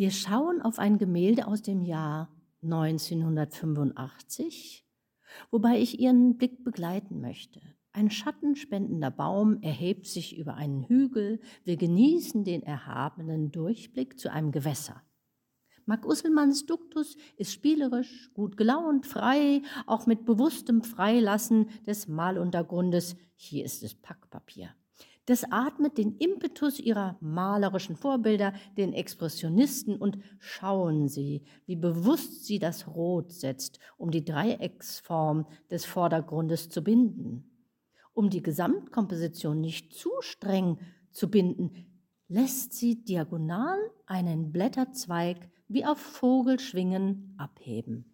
Wir schauen auf ein Gemälde aus dem Jahr 1985, wobei ich Ihren Blick begleiten möchte. Ein schattenspendender Baum erhebt sich über einen Hügel. Wir genießen den erhabenen Durchblick zu einem Gewässer. Marc Usselmanns Duktus ist spielerisch, gut gelaunt, frei, auch mit bewusstem Freilassen des Maluntergrundes. Hier ist es Packpapier. Das atmet den Impetus ihrer malerischen Vorbilder, den Expressionisten, und schauen Sie, wie bewusst sie das Rot setzt, um die Dreiecksform des Vordergrundes zu binden. Um die Gesamtkomposition nicht zu streng zu binden, lässt sie diagonal einen Blätterzweig wie auf Vogelschwingen abheben.